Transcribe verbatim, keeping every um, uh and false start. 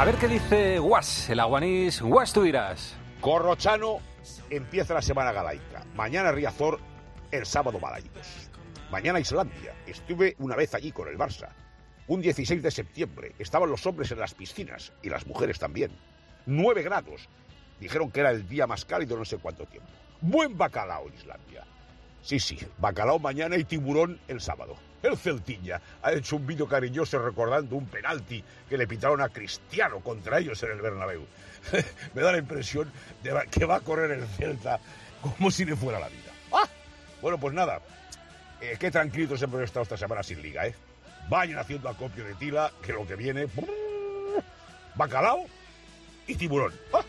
A ver qué dice Guas, el aguanís. Guas, tú dirás. Corrochano empieza la semana galaica. Mañana Riazor, el sábado Balaidos. Mañana Islandia. Estuve una vez allí con el Barça. Un dieciséis de septiembre. Estaban los hombres en las piscinas y las mujeres también. Nueve grados. Dijeron que era el día más cálido no sé cuánto tiempo. Buen bacalao en Islandia. Sí, sí, bacalao mañana y tiburón el sábado. El Celtiña ha hecho un vídeo cariñoso recordando un penalti que le pitaron a Cristiano contra ellos en el Bernabéu. Me da la impresión de que va a correr el Celta como si le fuera la vida. ¡Ah! Bueno, pues nada, eh, qué tranquilitos hemos estado esta semana sin liga, ¿eh? Vayan haciendo acopio de tila, que lo que viene... Bacalao y tiburón. ¡Ah!